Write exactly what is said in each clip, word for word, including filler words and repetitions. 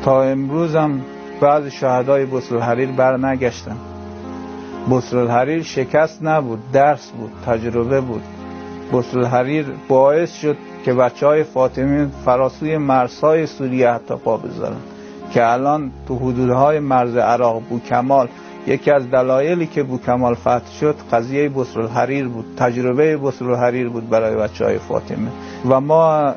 تا امروز هم بعض شهدای بوسرالحریر بر نگشتن. بوسرالحریر شکست نبود، درس بود، تجربه بود. بوسرالحریر باعث شد که بچه های فاطمی فراسوی مرزهای سوریه حتی پا بذارن که الان تو حدودهای مرز عراق بوکمال، یکی از دلایلی که بوکمال فتح شد قضیه بوسرالحریر بود، تجربه بوسرالحریر بود برای بچه های فاطمی. و ما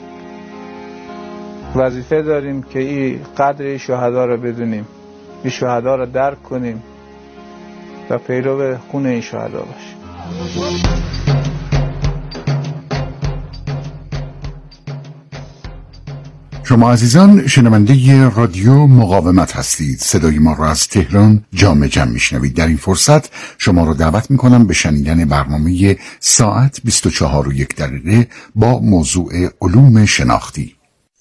وظیفه داریم که این قدر این شهدا رو بدونیم، این شهدا رو درک کنیم و پیرو خون این شهدا باشیم. شما عزیزان شنونده رادیو مقاومت هستید. صدای ما را از تهران جامع جمع میشنوید. در این فرصت شما را دعوت میکنم به شنیدن برنامه ساعت بیست و چهار و یک دقیقه با موضوع علوم شناختی.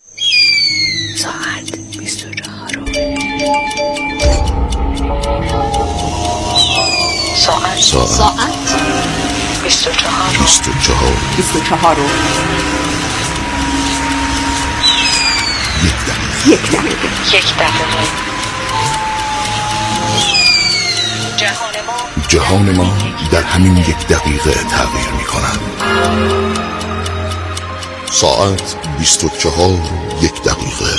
ساعت بیست و چهار ساعت ساعت بیست و چهار بیست و چهار بیست و چهار یک دقیقه یک دقیقه یک دقیقه جهان ما جهان ما در همین یک دقیقه تغییر می کند. ساعت بیست و چهار و یک دقیقه.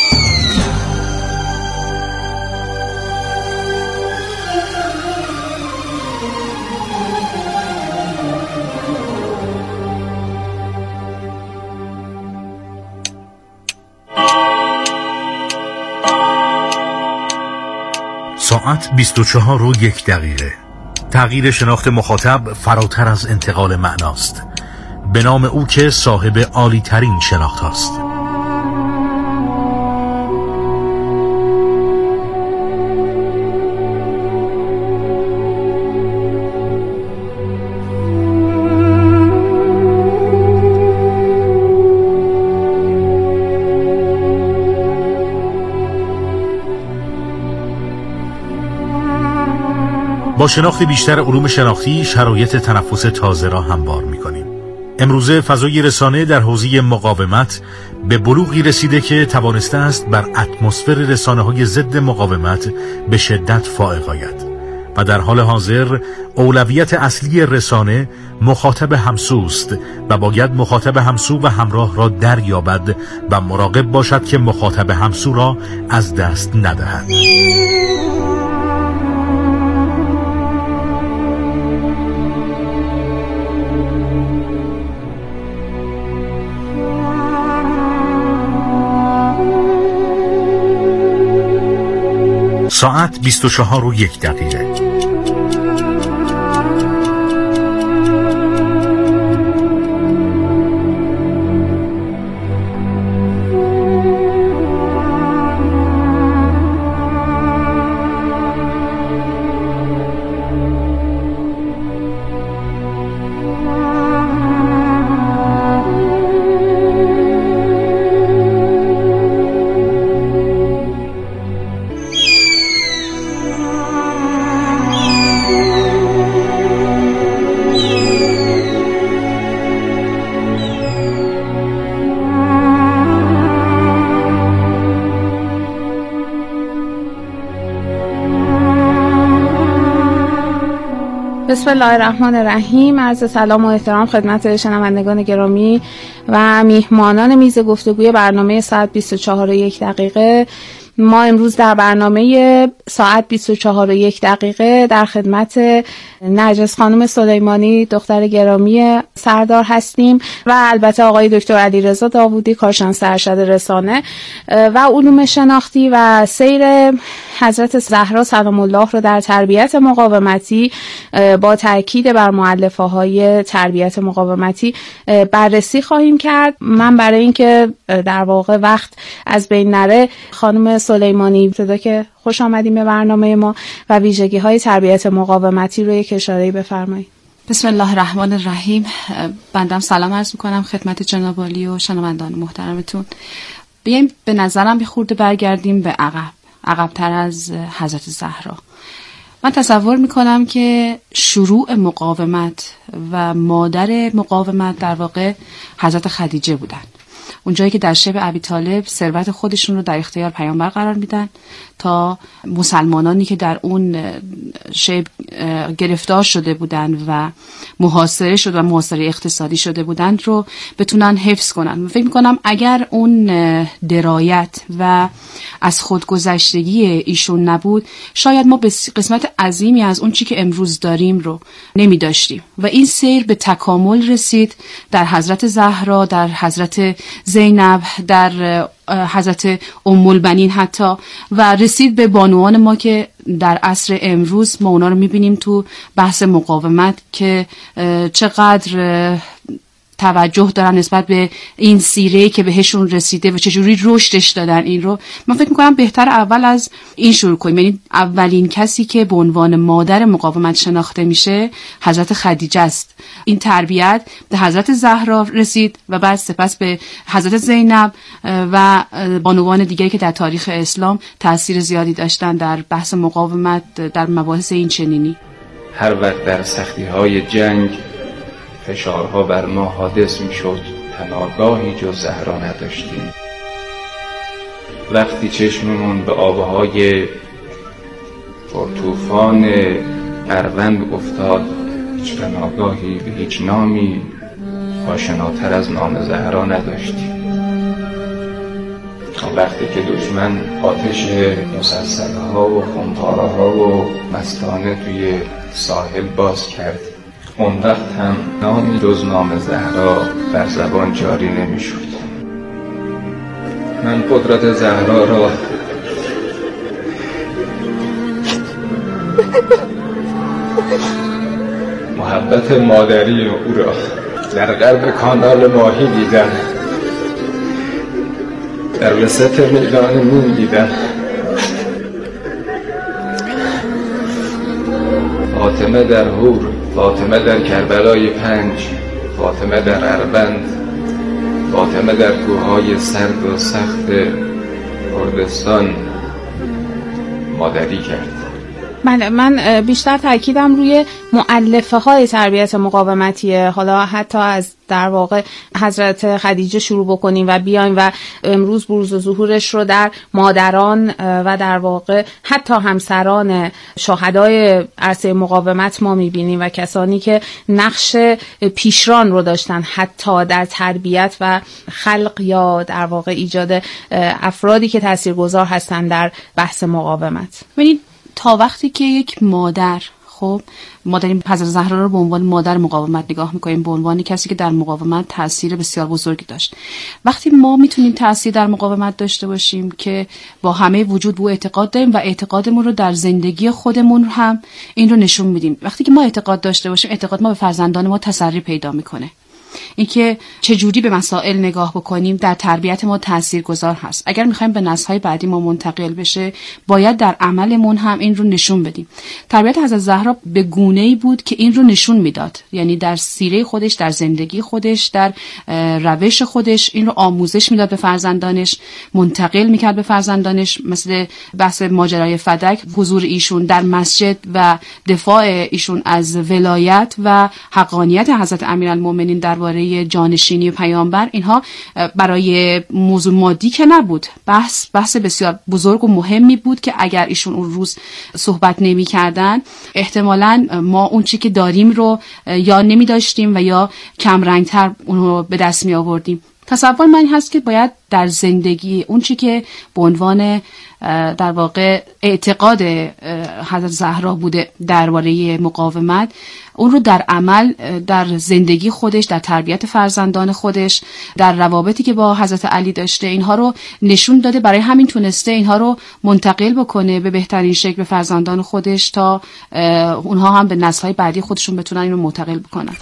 ساعت بیست و چهار و یک دقیقه. تغییر شناخت مخاطب فراتر از انتقال معناست، به نام او که صاحب عالی ترین شناخت است. با شناخت بیشتر علوم شناختی شرایط تنفس تازه را هموار می‌کنیم. امروزه فضای رسانه در حوزه مقاومت به بلوغی رسیده که توانسته است بر اتمسفر رسانه‌های ضد مقاومت به شدت فائق آید و در حال حاضر اولویت اصلی رسانه مخاطب همسوست و باید مخاطب همسو و همراه را دریابد و مراقب باشد که مخاطب همسو را از دست ندهد. ساعت بیست و چهار و یک دقیقه. بسم الله الرحمن الرحیم. عرض سلام و احترام خدمت شنوندگان گرامی و میهمانان میز گفتگوی برنامه ساعت بیست و چهار و یک دقیقه. ما امروز در برنامه ساعت بیست و چهار و یک دقیقه در خدمت نرجس خانم سلیمانی دختر گرامی سردار هستیم و البته آقای دکتر علیرضا داوودی کارشناس ارشد رسانه و علوم شناختی و سیر حضرت زهرا سلام الله رو در تربیت مقاومتی با تاکید بر مؤلفه های تربیت مقاومتی بررسی خواهیم کرد. من برای اینکه در واقع وقت از بین نره خانم سلیمانی ابتدا که خوش آمدیم به برنامه ما و ویژگی های تربیت مقاومتی رو یک اشاره‌ای بفرمایید. بسم الله الرحمن الرحیم. بندم سلام عرض میکنم خدمت جناب عالی و شنوندان محترمتون. بیایم به نظرم به خورده برگردیم به عقب عقب‌تر از حضرت زهرا. من تصور میکنم که شروع مقاومت و مادر مقاومت در واقع حضرت خدیجه بودن اونجایی که در شبه ابی طالب ثروت خودشون رو در اختیار پیامبر قرار میدن تا مسلمانانی که در اون شبه گرفتار شده بودند و محاصره شده و محاصره اقتصادی شده بودند رو بتونن حفظ کنن. فکر میکنم اگر اون درایت و از خودگذشتگی ایشون نبود، شاید ما به قسمت عظیمی از اون چی که امروز داریم رو نمی داشتیم و این سیر به تکامل رسید در حضرت زهرا، در حضرت زینب، در حضرت ام البنین حتی، و رسید به بانوان ما که در عصر امروز ما اونا رو میبینیم تو بحث مقاومت که چقدر توجه دارن نسبت به این سیره که بهشون رسیده و چجوری رشدش دادن. این رو من فکر میکنم بهتر اول از این شروع کنیم. یعنی اولین کسی که به عنوان مادر مقاومت شناخته میشه حضرت خدیجه است. این تربیت به حضرت زهرا رسید و بعد سپس به حضرت زینب و بانوان دیگری که در تاریخ اسلام تأثیر زیادی داشتن در بحث مقاومت در مباحث این چنینی. هر وقت در سختی‌های جنگ فشارها بر ما حادث می شد، پناهگاهی جز زهرا نداشتیم. وقتی چشممون به آبهای پرطوفان اروند افتاد، هیچ پناهگاهی به هیچ نامی آشناتر از نام زهرا نداشتیم. وقتی که دشمن آتش مسلسل‌ها و خمپاره‌ها و مستانه توی ساحل باز کرد، اون وقت هم نامی جز نام زهرا بر زبان جاری نمی شد. من قدرت زهرا را محبت مادری او را در قلب کانال ماهی دیدم، در وسط میدان نون دیدم. فاطمه در هور، فاطمه در کربلای پنج، فاطمه در اروند، فاطمه در کوههای سرد و سخت کردستان مادری کرد. من من بیشتر تاکیدم روی مؤلفه های تربیت مقاومتیه. حالا حتی از در واقع حضرت خدیجه شروع بکنیم و بیایم و امروز بروز و ظهورش رو در مادران و در واقع حتی همسران شهدای عرصه مقاومت ما میبینیم و کسانی که نقش پیشران رو داشتن حتی در تربیت و خلق یا در واقع ایجاد افرادی که تاثیرگذار هستن در بحث مقاومت. ببینید تا وقتی که یک مادر، خب ما داریم حضرت زهرا رو به عنوان مادر مقاومت نگاه میکنیم، به عنوان کسی که در مقاومت تاثیر بسیار بزرگی داشت. وقتی ما میتونیم تاثیر در مقاومت داشته باشیم که با همه وجود به اعتقاد داریم و اعتقادمون رو در زندگی خودمون هم این رو نشون میدیم. وقتی که ما اعتقاد داشته باشیم، اعتقاد ما به فرزندان ما تسری پیدا میکنه. اینکه چجوری به مسائل نگاه بکنیم در تربیت ما تاثیرگذار هست. اگر میخوایم به نسل‌های بعدی ما منتقل بشه، باید در عملمون هم این رو نشون بدیم. تربیت حضرت زهرا به گونه‌ای بود که این رو نشون میداد، یعنی در سیره خودش، در زندگی خودش، در روش خودش این رو آموزش میداد به فرزندانش، منتقل میکرد به فرزندانش. مثل بحث ماجرای فدک، حضور ایشون در مسجد و دفاع ایشون از ولایت و حقانیت حضرت امیرالمومنین درباره جانشینی پیامبر، اینها برای موضوع مادی که نبود، بحث بحث بسیار بزرگ و مهمی بود که اگر ایشون اون روز صحبت نمی کردن، احتمالاً ما اون چی که داریم رو یا نمی داشتیم و یا کم رنگتر اون رو به دست می آوردیم. تصور من هست که باید در زندگی اون چی که به عنوان در واقع اعتقاد حضرت زهرا بوده درباره مقاومت، اون رو در عمل، در زندگی خودش، در تربیت فرزندان خودش، در روابطی که با حضرت علی داشته، اینها رو نشون داده. برای همین تونسته اینها رو منتقل بکنه به بهترین شکل به فرزندان خودش تا اونها هم به نسل‌های بعدی خودشون بتونن این رو منتقل بکنن.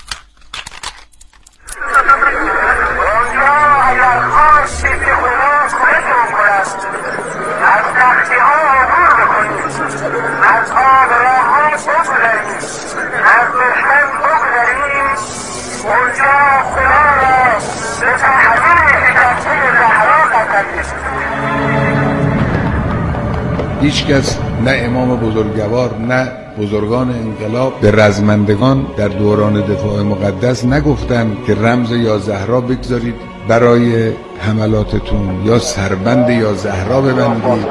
هیچ کس، نه امام بزرگوار نه بزرگان انقلاب، به رزمندگان در دوران دفاع مقدس نگفتند که رمز یا زهرا بگذارید برای حملاتتون یا سربند یا زهرا ببندید.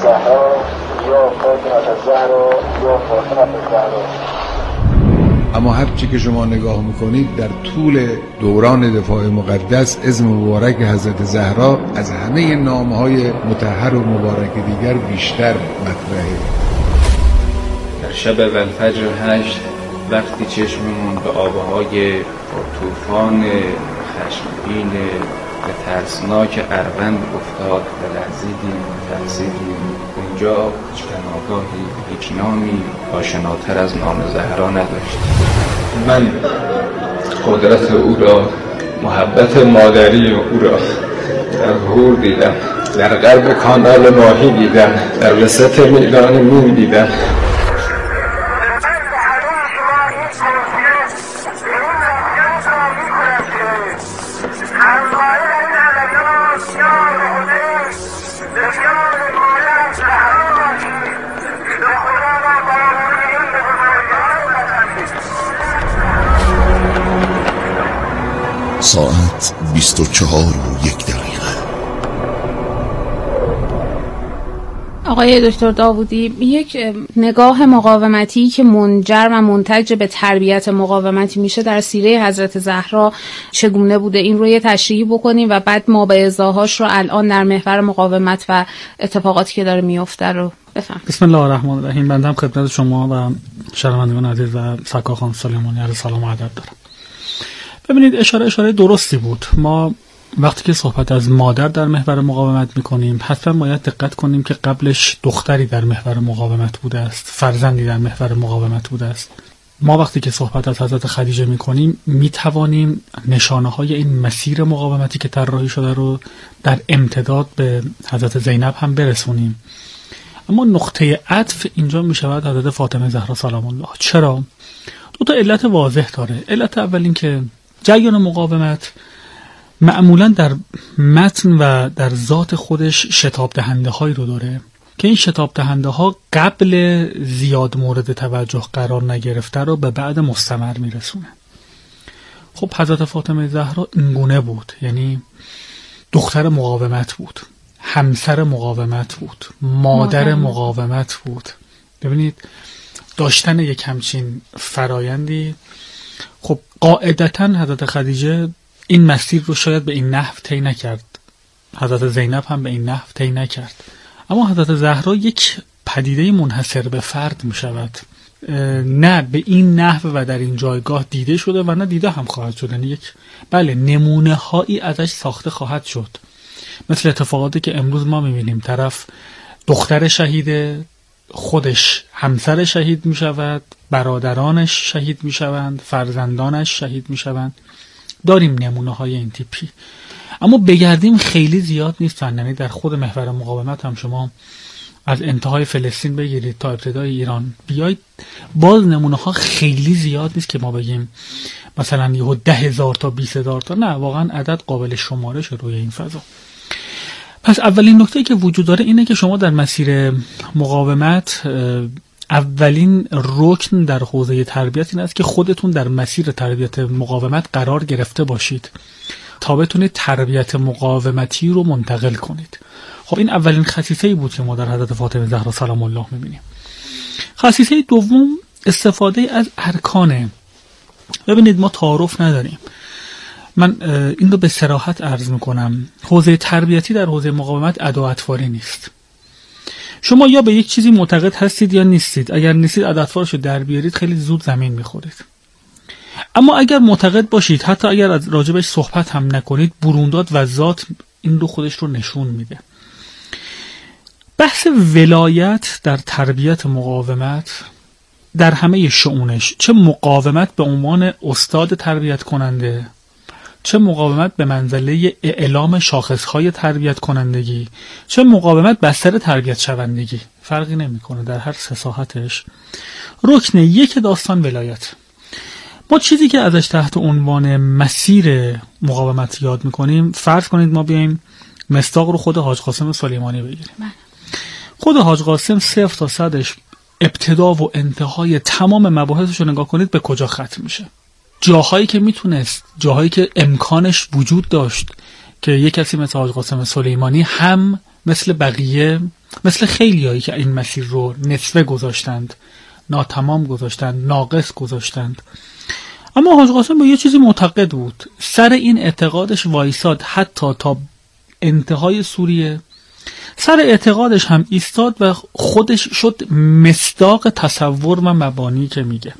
اما هر چی که شما نگاه میکنید در طول دوران دفاع مقدس اسم مبارک حضرت زهرا از همه نامهای مطهر و مبارک دیگر بیشتر مطرحه. در شب والفجر هشت وقتی چشممون به آبهای طوفان خشمگین به ترسناک اروند افتاد و لرزیدیم و ترسیدیم، اونجا هیچ پناهگاهی، هیچ نامی آشناتر از نام زهرا نداشت. من قدرت او را، محبت مادری او را در هور دیدم، در غرب کانال ماهی دیدم، در وسط میدان مین دیدم. ساعت بیست و چهار و یک دقیقه. آقای دکتر داوودی، یک نگاه مقاومتی که منجر و منتج به تربیت مقاومتی میشه در سیره حضرت زهرا چگونه بوده؟ این رو یه تشریحی بکنیم و بعد ما به ازاهاش رو الان در محور مقاومت و اتفاقاتی که داره میفته رو بفهم. بسم الله الرحمن الرحیم. بنده هم خدمت شما و شنوندگان عزیز و سکا خانم سلیمانی عرض سلام و ادب دارم. ببینید، اشاره اشاره درستی بود. ما وقتی که صحبت از مادر در محور مقاومت میکنیم حتما باید دقت کنیم که قبلش دختری در محور مقاومت بوده است، فرزندی در محور مقاومت بوده است. ما وقتی که صحبت از حضرت خدیجه میکنیم میتوانیم نشانه های این مسیر مقاومتی که طراحی شده رو در امتداد به حضرت زینب هم برسونیم. اما نقطه عطف اینجا میشود حضرت فاطمه زهرا سلام الله. چرا؟ دو تا علت واضح داره. علت اول این که جریان مقاومت معمولا در متن و در ذات خودش شتاب دهنده هایی رو داره که این شتاب دهنده ها قبل زیاد مورد توجه قرار نگرفته رو به بعد مستمر میرسونه. خب حضرت فاطمه زهرا اینگونه بود، یعنی دختر مقاومت بود، همسر مقاومت بود، مادر مقاومت بود. ببینید، داشتن یک همچین فرایندی، خب قاعدتاً حضرت خدیجه این مسیر رو شاید به این نحو طی نکرد، حضرت زینب هم به این نحو طی نکرد، اما حضرت زهرا یک پدیده منحصر به فرد می شود. نه به این نحو و در این جایگاه دیده شده و نه دیده هم خواهد شد. یعنی یک بله نمونه هایی ازش ساخته خواهد شد، مثل اتفاقاتی که امروز ما می بینیم. طرف دختر شهیده، خودش همسر شهید می شود، برادرانش شهید می شوند، فرزندانش شهید می شوند. داریم نمونه های این تیپی، اما بگردیم خیلی زیاد نیستن. یعنی در خود محور مقاومت هم شما از انتهای فلسطین بگیرید تا ابتدای ایران بیایید، باز نمونه ها خیلی زیاد نیست که ما بگیم مثلا یه ده هزار تا بیست هزار تا. نه، واقعا عدد قابل شمارش روی این فضا. پس اولین نکته که وجود داره اینه که شما در مسیر مقاومت اولین رکن در حوزه تربیت این است که خودتون در مسیر تربیت مقاومت قرار گرفته باشید تا بتونید تربیت مقاومتی رو منتقل کنید. خب این اولین خصیصه‌ای بود که ما در حضرت فاطمه زهرا سلام الله می‌بینیم. خصیصه دوم استفاده از ارکانه. ببینید، ما تعارف نداریم. من این رو به صراحت عرض میکنم، حوزه تربیتی در حوزه مقاومت ادا اطواری نیست. شما یا به یک چیزی معتقد هستید یا نیستید. اگر نیستید اطوارشو در بیارید خیلی زود زمین میخورید. اما اگر معتقد باشید، حتی اگر از راجبش صحبت هم نکنید، برونداد و ذات این رو خودش رو نشون میده. بحث ولایت در تربیت مقاومت در همه شؤونش، چه مقاومت به عنوان استاد تربیت کننده، چه مقاومت به منزله اعلام شاخصهای تربیت کنندگی، چه مقاومت بستر تربیت شوندگی، فرقی نمیکنه. در هر سه ساحتش رکن یک داستان ولایت. ما چیزی که ازش تحت عنوان مسیر مقاومت یاد میکنیم، فرض کنید ما بیایم مصداق رو خود حاج قاسم سلیمانی بگیریم. خود حاج قاسم صفر تا صدش ابتدا و انتهای تمام مباحثش رو نگاه کنید به کجا ختم میشه. جاهایی که میتونست، جاهایی که امکانش وجود داشت که یک کسی مثل حاج قاسم سلیمانی هم مثل بقیه، مثل خیلیایی که این مسیر رو نصفه گذاشتند، ناتمام گذاشتند، ناقص گذاشتند، اما حاج قاسم به یه چیزی معتقد بود، سر این اعتقادش وایساد حتی تا انتهای سوریه، سر اعتقادش هم ایستاد و خودش شد مصداق تصور و مبانی که میگه.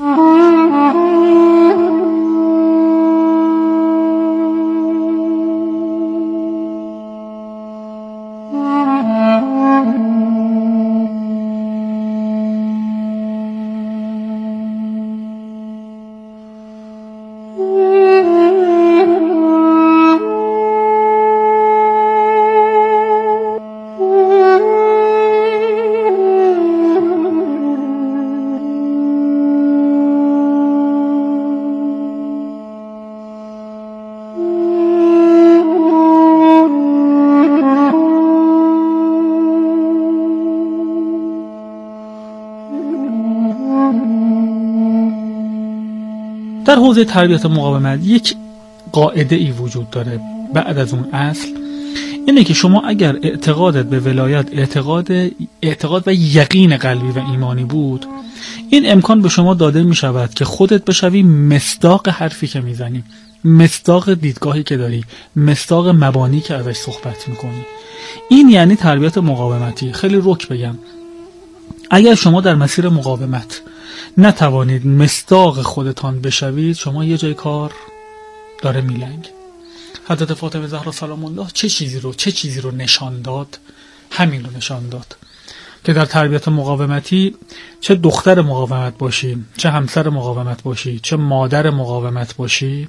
در حوزه تربیت مقاومت یک قاعده ای وجود داره بعد از اون اصل، اینه که شما اگر اعتقادت به ولایت اعتقاد اعتقاد و یقین قلبی و ایمانی بود، این امکان به شما داده می شود که خودت بشوی مصداق حرفی که میزنی، مصداق دیدگاهی که داری، مصداق مبانی که ازش صحبت میکنی. این یعنی تربیت مقاومتی. خیلی رک بگم، اگر شما در مسیر مقاومت نتوانید مصداق خودتان بشوید، شما یه جای کار داره میلنگ. حضرت فاطمه زهرا سلام الله چه چیزی رو چه چیزی رو نشان داد؟ همین رو نشان داد که در تربیت مقاومتی چه دختر مقاومت باشی، چه همسر مقاومت باشی، چه مادر مقاومت باشی،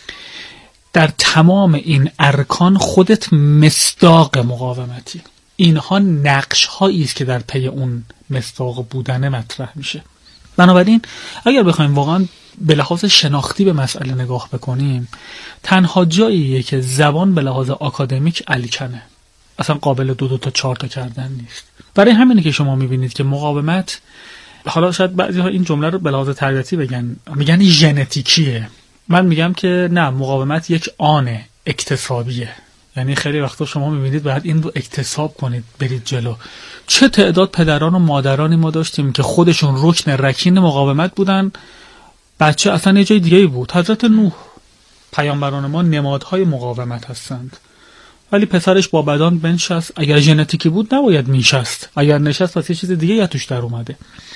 در تمام این ارکان خودت مصداق مقاومتی. اینها نقش هایی است که در پی اون مصداق بودن مطرح میشه. بنابراین اگر بخوایم واقعا به لحاظ شناختی به مسئله نگاه بکنیم، تنها جاییه که زبان به لحاظ آکادمیک الکنه، اصلا قابل دو دو تا چهار تا کردن نیست. برای همینه که شما میبینید که مقاومت، حالا شاید بعضی ها این جمله رو به لحاظ تربیتی بگن، میگن ژنتیکیه. من میگم که نه، مقاومت یک آنه، اکتسابیه. یعنی خیلی وقتا شما میبینید باید این رو اکتساب کنید برید جلو. چه تعداد پدران و مادرانی ما داشتیم که خودشون رکن رکین مقاومت بودن، بچه اصلا یه جای دیگه بود. حضرت نوح، پیامبران ما نمادهای مقاومت هستند، ولی پسرش با بدان بنشست. اگر ژنتیکی بود نباید میشست، اگر نشست پس یه چیز دیگه یا توش در اومده.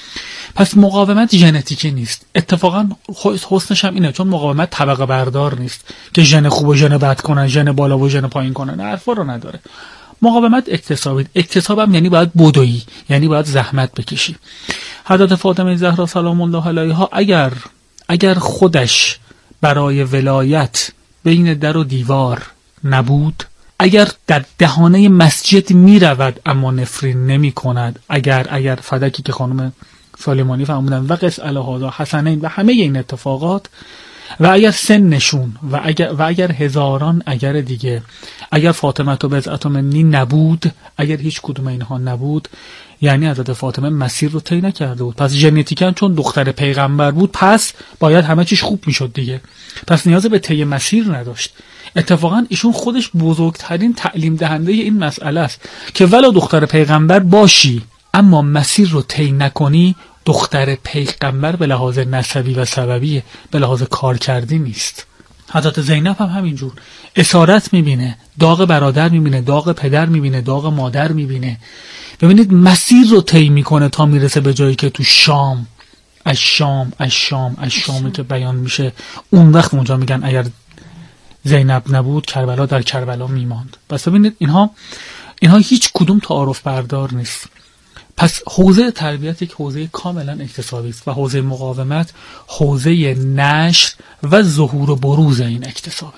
پس مقاومت ژنتیکی نیست. اتفاقا حسنش هم اینه، چون مقاومت طبقه بردار نیست که ژن خوب و ژن بد کنن، ژن بالا و ژن پایین کنن، حرفا رو نداره. مقاومت اکتسابی. اکتساب هم یعنی باید بدویی، یعنی باید زحمت بکشی. حضرت فاطمه زهرا سلام الله علیها اگر اگر خودش برای ولایت بین در و دیوار نبود، اگر در دهانه مسجد می رود اما نفرین نمی کند، اگر اگر فدکی که خانم سلیمانی فرمودن و قص الهذا حسنین و همه این اتفاقات، و اگر سنشون و اگر و اگر هزاران اگر دیگه، اگر فاطمه و بضعت منی نبود، اگر هیچ کدوم اینها نبود، یعنی حضرت فاطمه مسیر رو طی نکرده بود. پس ژنتیکاً چون دختر پیغمبر بود، پس باید همه چیش خوب میشد دیگه، پس نیاز به طی مسیر نداشت. اتفاقا ایشون خودش بزرگترین تعلیم دهنده این مسئله است که ولو دختر پیغمبر باشی اما مسیر رو طی نکنی، دختر پیغمبر به لحاظ نسبی و سببی، به لحاظ کار کردی نیست. حضرت زینب هم همینجور اسارت میبینه، داغ برادر میبینه، داغ پدر میبینه، داغ مادر میبینه. ببینید مسیر رو طی میکنه تا میرسه به جایی که تو شام، از شام از شام از شامی که بیان میشه، اون وقت اونجا میگن اگر زینب نبود کربلا در کربلا میماند. پس ببینید اینها اینها هیچ کدوم تعارف بردار نیست. پس حوزه تربیت یک حوزه کاملا اکتسابی است و حوزه مقاومت حوزه نشر و ظهور و بروز این اکتسابه.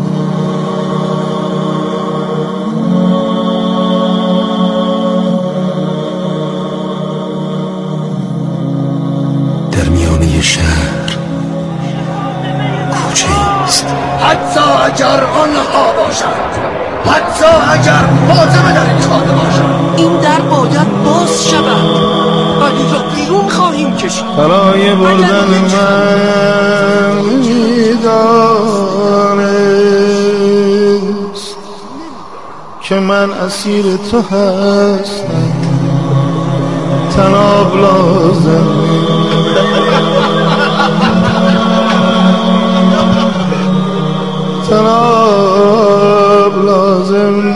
در میانه شهر کوچه است، حتی اگر آنها باشند، حتی اگر فاطمه در این خانه باشند، این در باید باز شود، ولی را بیرون خواهیم کشید. برای بردن من میدانست که من اسیر تو هستم، تناب لازم تناب لازم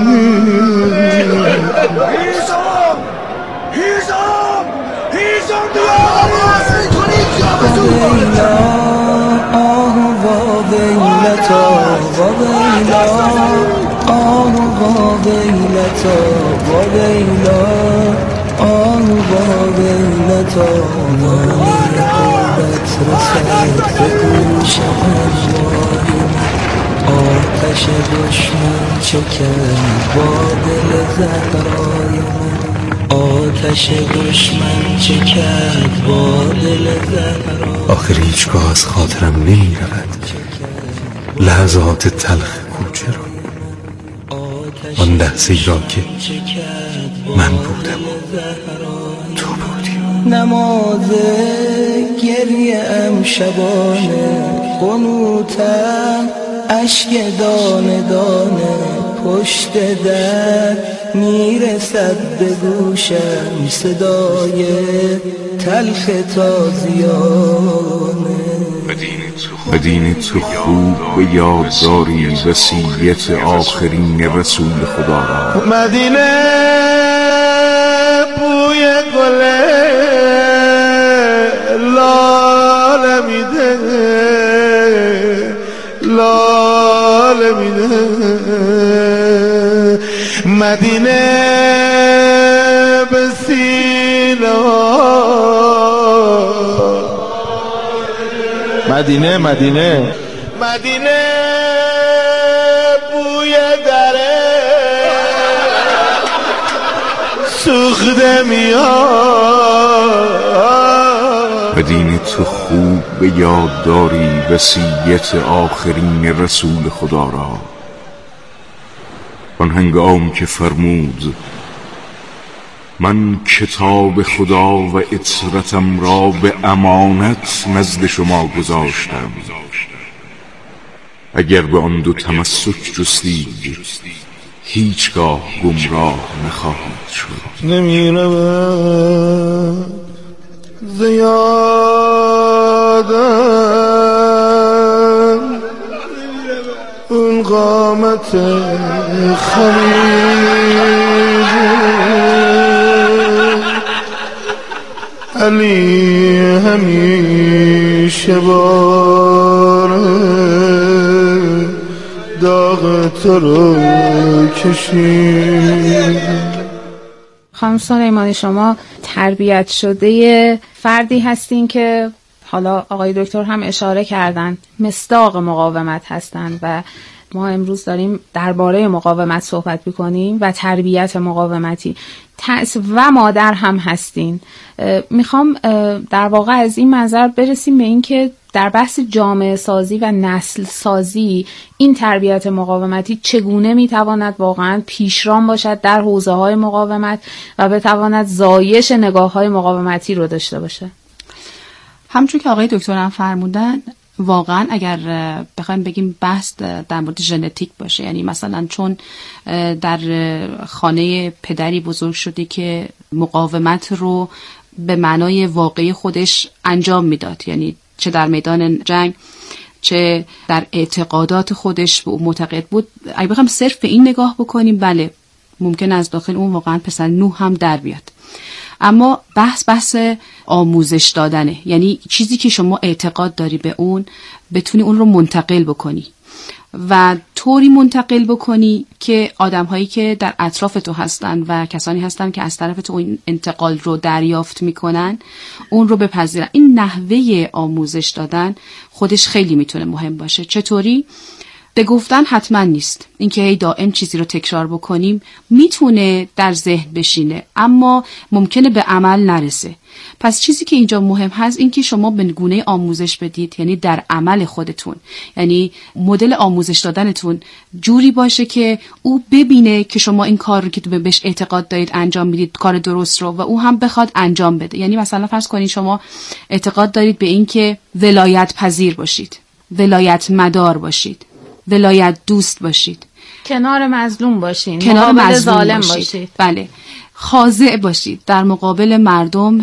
آتش دشمن چکد با دل زهرای من، آتش دشمن چکد با دل زهرای. آخر هیچگاه از خاطرم نمی رود لحظات تلخ کوچه را، آن لحظه را که من بودم تو بودی. نماز گریه ام شبانه قنوتم، اشک دانه دانه پشت در میرسد به گوشم، صدای تلخ تازیانه. به دین تو خوب به یاد داری وصیت آخرین رسول خدا را. مدینه بوی گل لاله میده، لاله میده. مدینه به سینه، مدینه مدینه مدینه بوی دره سوخته میاد. به دین تو خوب به یاد داری وصیت آخرین رسول خدا را، آن هنگام که فرمود من کتاب خدا و اطرتم را به امانت نزد شما گذاشتم، اگر به آن دو تمسک جستید هیچگاه گمراه نخواهید شد. نمی رود زیادم اون قامت خمیزه، علی همیشه باره داغ تو رو کشید. خانم سلیمانی، شما تربیت شده فردی هستین که حالا آقای دکتر هم اشاره کردن مصداق مقاومت هستن و ما امروز داریم درباره مقاومت صحبت می‌کنیم و تربیت مقاومتی. تأس و مادر هم هستین. میخوام در واقع از این منظر برسیم به این که در بحث جامعه سازی و نسل سازی این تربیت مقاومتی چگونه میتواند واقعا پیشران باشد در حوزه‌های مقاومت و بتواند زایش نگاه‌های مقاومتی رو داشته باشه. همچون که آقای دکتر هم فرمودن، واقعا اگر بخوایم بگیم بحث در مورد ژنتیک باشه، یعنی مثلا چون در خانه پدری بزرگ شده که مقاومت رو به معنای واقعی خودش انجام میداد، یعنی چه در میدان جنگ چه در اعتقادات خودش به اون معتقد بود، اگه بخوایم صرف به این نگاه بکنیم بله ممکن از داخل اون واقعا پسر نوح هم در بیاد. اما بحث بحث آموزش دادنه، یعنی چیزی که شما اعتقاد داری به اون بتونی اون رو منتقل بکنی و طوری منتقل بکنی که آدم‌هایی که در اطراف تو هستن و کسانی هستن که از طرف تو این انتقال رو دریافت میکنن اون رو بپذیرن. این نحوه آموزش دادن خودش خیلی میتونه مهم باشه. چطوری؟ به گفتن حتما نیست، اینکه هی دائم چیزی رو تکرار بکنیم میتونه در ذهن بشینه اما ممکنه به عمل نرسه. پس چیزی که اینجا مهم هست این که شما به گونه آموزش بدید، یعنی در عمل خودتون، یعنی مدل آموزش دادنتون جوری باشه که او ببینه که شما این کار رو که بهش اعتقاد دارید انجام میدید کار درست رو و او هم بخواد انجام بده. یعنی مثلا فرض کنید شما اعتقاد دارید به این که ولایت پذیر باشید، ولایت مدار باشید، ولایت دوست باشید. کنار مظلوم باشین، کنار مقابل مظلوم ظالم باشید. باشید. بله، خاضع باشید، در مقابل مردم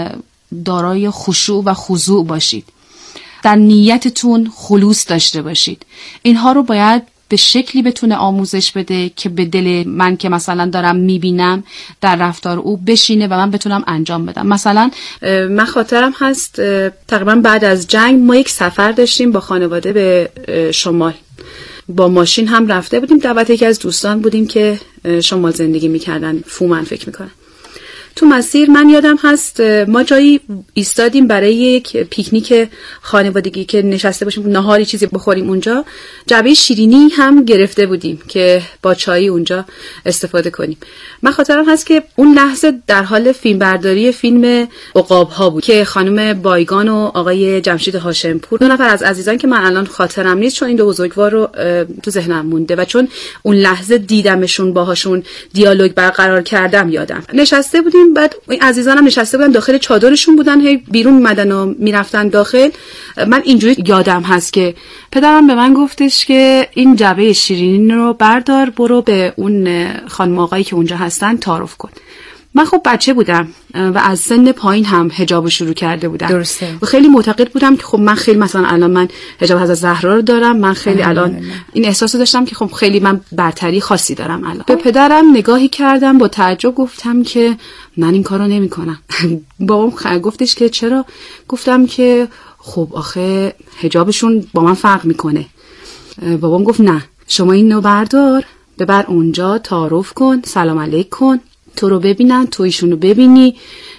دارای خشوع و خضوع باشید، در نیتتون خلوص داشته باشید. اینها رو باید به شکلی بتونه آموزش بده که به دل من که مثلا دارم میبینم در رفتار او بشینه و من بتونم انجام بدم. مثلا من خاطرم هست تقریبا بعد از جنگ ما یک سفر داشتیم با خانواده به شمال، با ماشین هم رفته بودیم، دعوت یکی از دوستان بودیم که شمال زندگی میکردن، فومن فکر میکنم. تو مسیر من یادم هست ما جایی ایستادیم برای یک پیکنیک خانوادگی که نشسته باشیم نهاری چیزی بخوریم اونجا. جعبه شیرینی هم گرفته بودیم که با چای اونجا استفاده کنیم. من خاطرم هست که اون لحظه در حال فیلمبرداری فیلم عقاب ها بود که خانم بایگان و آقای جمشید هاشمپور، دو نفر از عزیزان که من الان خاطرم نیست چون این دو بزرگوار رو تو ذهنم مونده و چون اون لحظه دیدمشون باهاشون دیالوگ برقرار کردم یادم. نشسته بودیم، بعد این عزیزانم نشسته بودن داخل چادرشون بودن، هی بیرون اومدن و میرفتن داخل. من اینجوری یادم هست که پدرم به من گفتش که این جعبه شیرینی رو بردار برو به اون خانم آقایی که اونجا هستن تعارف کن. من خب بچه بودم و از سن پایین هم حجاب شروع کرده بودم. درسته. و خیلی معتقد بودم که خب من خیلی مثلا الان من حجاب حضرت زهرا رو دارم، من خیلی الان این احساس داشتم که خب خیلی من برتری خاصی دارم الان. به پدرم نگاهی کردم با تعجب، گفتم که من این کارو نمی‌کنم. بابام گفتش که چرا؟ گفتم که خب آخه حجابشون با من فرق میکنه. بابام گفت نه، شما اینو بردار ببر اونجا تعارف کن، سلام علیک کن، تو رو ببینن، تو ایشونو ببینی،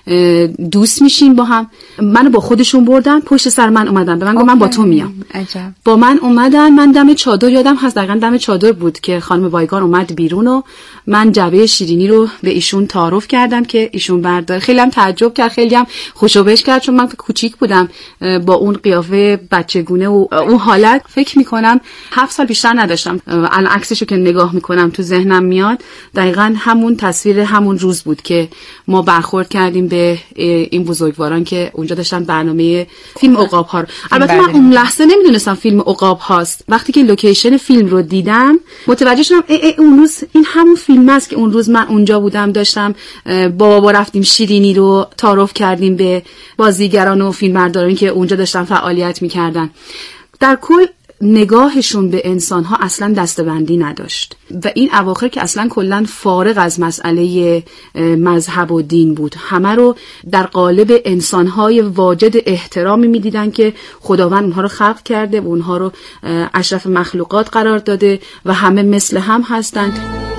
دوست میشین با هم. منو با خودشون بردن پشت سر من اومدن به من گفت من با تو میام. عجب. با من اومدن، من دم چادر یادم هست، دقیقاً دم چادر بود که خانم بایگان اومد بیرون و من جعبه شیرینی رو به ایشون تعارف کردم که ایشون بردار. خیلی هم تعجب کرد، خیلی هم خوشوبش کرد چون من کوچیک بودم، با اون قیافه بچگونه و اون حالت فکر میکنم هفت سال بیشتر نداشتم. الان عکسشو که نگاه میکنم تو ذهنم میاد، دقیقاً همون تصویر همون روز بود که ما برخورد کردیم به این بزرگواران که اونجا داشتن برنامه فیلم عقاب ها رو. البته من اون لحظه نمیدونستم فیلم عقاب هاست. وقتی که لوکیشن فیلم رو دیدم متوجه شدم ای ای اون روز این همون فیلم است که اون روز من اونجا بودم، داشتم با بابا رفتیم شیرینی رو تعارف کردیم به بازیگران و فیلمبردارانی که اونجا داشتن فعالیت میکردن. در کل نگاهشون به انسان‌ها اصلا دستبندی نداشت و این اواخر که اصلا کلاً فارغ از مسئله مذهب و دین بود، همه رو در قالب انسان‌های واجد احترامی می‌دیدن که خداوند اونها رو خلق کرده و اونها رو اشرف مخلوقات قرار داده و همه مثل هم هستند.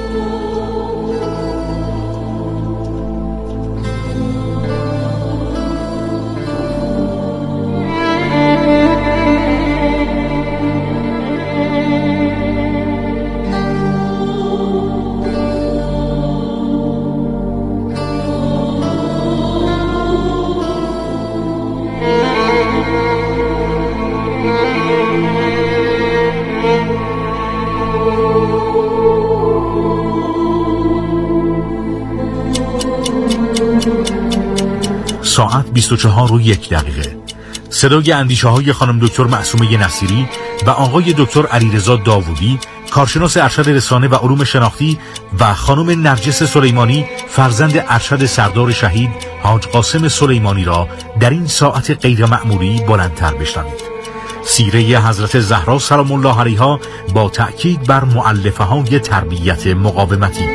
ساعت بیست و چهار و یک دقیقه. صدای اندیشه های خانم دکتر معصومه نصیری و آقای دکتر علیرضا داوودی، کارشناس ارشد رسانه و علوم شناختی، و خانم نرجس سلیمانی، فرزند ارشد سردار شهید حاج قاسم سلیمانی را در این ساعت غیر معمولی بلندتر بشنوید. سیره حضرت زهرا سلام الله علیها با تأکید بر مؤلفه های تربیت مقاومتی.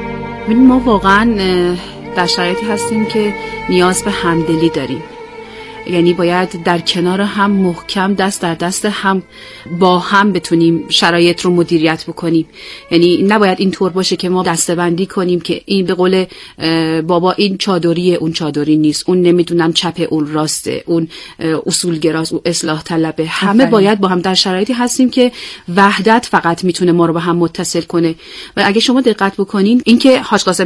ما واقعا در شرایطی هستیم که نیاز به همدلی داریم یعنی باید در کنار هم محکم دست در دست هم با هم بتونیم شرایط رو مدیریت بکنیم. یعنی نباید این طور باشه که ما دسته‌بندی کنیم که این به قول بابا این چادریه اون چادری نیست، اون نمیدونم چپه اون راسته، اون اصولگراست، اون اصلاح طلبه. همه باید با هم در شرایطی هستیم که وحدت فقط میتونه ما رو به هم متصل کنه. و اگه شما دقت بکنین اینکه حاج قاسم